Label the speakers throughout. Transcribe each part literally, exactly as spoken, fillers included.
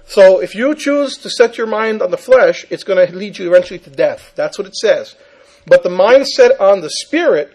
Speaker 1: So if you choose to set your mind on the flesh, it's going to lead you eventually to death. That's what it says. But the mindset on the Spirit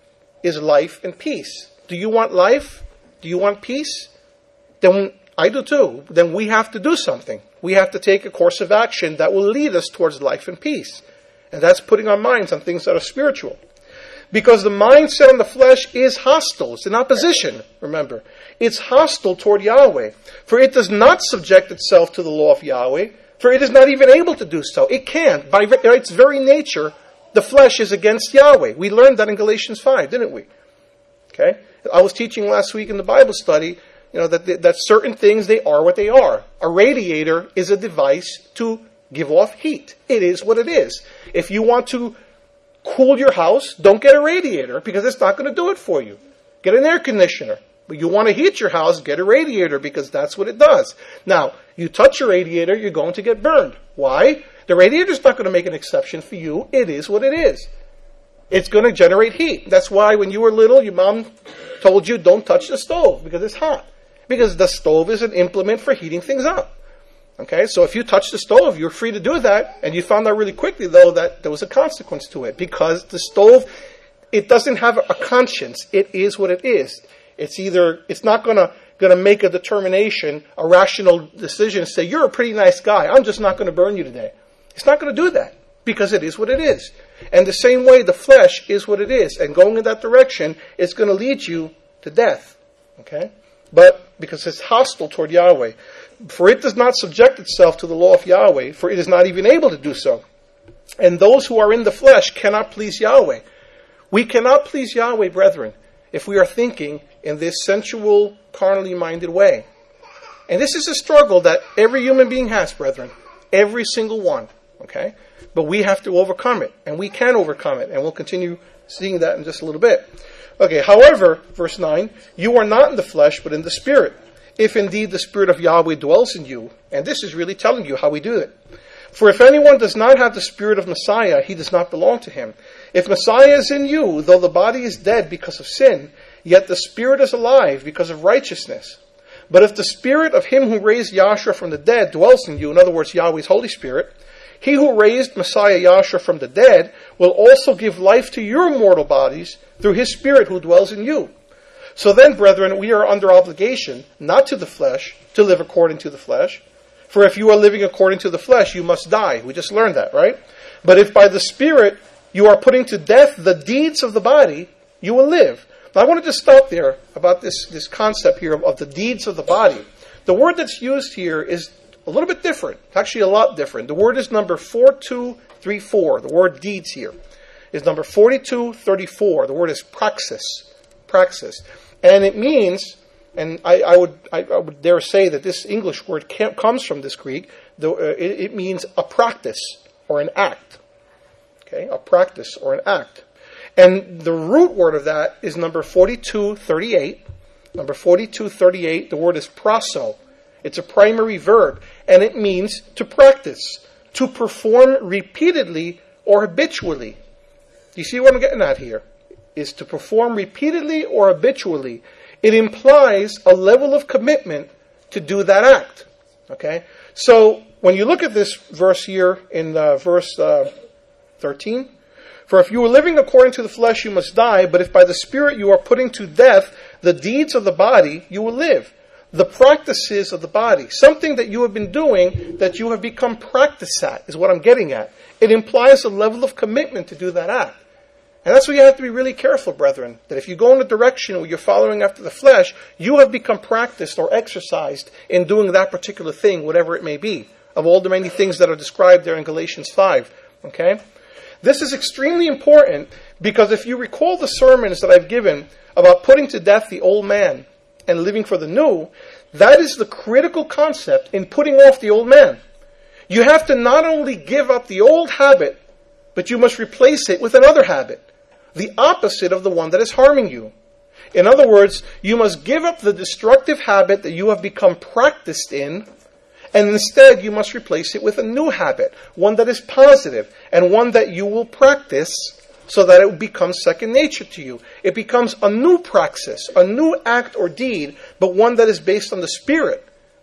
Speaker 1: is life and peace. Do you want life? Do you want peace? Then I do too. Then we have to do something. We have to take a course of action that will lead us towards life and peace. And that's putting our minds on things that are spiritual. Because the mindset on the flesh is hostile. It's in opposition, remember. It's hostile toward Yahweh. For it does not subject itself to the law of Yahweh. For it is not even able to do so. It can't. By its very nature, the flesh is against Yahweh. We learned that in Galatians five, didn't we? Okay? I was teaching last week in the Bible study, you know, that, that certain things, they are what they are. A radiator is a device to give off heat. It is what it is. If you want to cool your house, don't get a radiator because it's not going to do it for you. Get an air conditioner. But you want to heat your house, get a radiator because that's what it does. Now, you touch a radiator, you're going to get burned. Why? The radiator's not going to make an exception for you. It is what it is. It's going to generate heat. That's why when you were little, your mom told you don't touch the stove because it's hot. Because the stove is an implement for heating things up. Okay, so if you touch the stove, you're free to do that. And you found out really quickly, though, that there was a consequence to it. Because the stove, it doesn't have a conscience. It is what it is. It's either, it's not going to going to make a determination, a rational decision, and say, you're a pretty nice guy. I'm just not going to burn you today. It's not going to do that. Because it is what it is. And the same way, the flesh is what it is. And going in that direction, it's going to lead you to death. Okay? But because it's hostile toward Yahweh. For it does not subject itself to the law of Yahweh, for it is not even able to do so. And those who are in the flesh cannot please Yahweh. We cannot please Yahweh, brethren, if we are thinking in this sensual, carnally minded way. And this is a struggle that every human being has, brethren. Every single one. Okay? But we have to overcome it. And we can overcome it. And we'll continue seeing that in just a little bit. Okay, however, verse nine, you are not in the flesh, but in the Spirit. If indeed the Spirit of Yahweh dwells in you. And this is really telling you how we do it. For if anyone does not have the Spirit of Messiah, he does not belong to him. If Messiah is in you, though the body is dead because of sin, yet the Spirit is alive because of righteousness. But if the Spirit of him who raised Yahshua from the dead dwells in you, in other words, Yahweh's Holy Spirit, he who raised Messiah Yahshua from the dead will also give life to your mortal bodies through his Spirit who dwells in you. So then, brethren, we are under obligation, not to the flesh, to live according to the flesh. For if you are living according to the flesh, you must die. We just learned that, right? But if by the Spirit you are putting to death the deeds of the body, you will live. Now, I want to just stop there about this, this concept here of, of the deeds of the body. The word that's used here is a little bit different. It's actually a lot different. The word is number four two three four. The word deeds here is number forty-two thirty-four. The word is praxis. Praxis. And it means, and I, I would I, I would dare say that this English word comes from this Greek, though, uh, it, it means a practice or an act. Okay, a practice or an act. And the root word of that is number forty-two thirty-eight. Number forty-two thirty-eight, the word is praso. It's a primary verb, and it means to practice, to perform repeatedly or habitually. Do you see what I'm getting at here? Is to perform repeatedly or habitually. It implies a level of commitment to do that act. Okay? So, when you look at this verse here in uh, verse uh, thirteen, for if you are living according to the flesh, you must die, but if by the Spirit you are putting to death the deeds of the body, you will live. The practices of the body, something that you have been doing that you have become practiced at, is what I'm getting at. It implies a level of commitment to do that act. And that's why you have to be really careful, brethren, that if you go in a direction where you're following after the flesh, you have become practiced or exercised in doing that particular thing, whatever it may be, of all the many things that are described there in Galatians five. Okay? This is extremely important because if you recall the sermons that I've given about putting to death the old man and living for the new, that is the critical concept in putting off the old man. You have to not only give up the old habit, but you must replace it with another habit, the opposite of the one that is harming you. In other words, you must give up the destructive habit that you have become practiced in, and instead you must replace it with a new habit, one that is positive, and one that you will practice so that it becomes second nature to you. It becomes a new praxis, a new act or deed, but one that is based on the Spirit,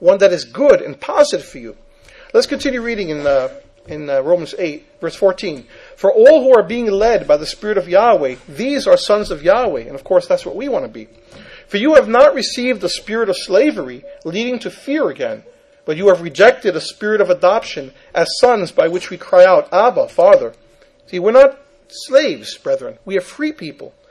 Speaker 1: one that is good and positive for you. Let's continue reading in uh, in uh, Romans eight, verse fourteen. For all who are being led by the Spirit of Yahweh, these are sons of Yahweh. And of course, that's what we want to be. For you have not received the spirit of slavery, leading to fear again, but you have rejected a spirit of adoption as sons by which we cry out, Abba, Father. See, we're not slaves, brethren. We are free people.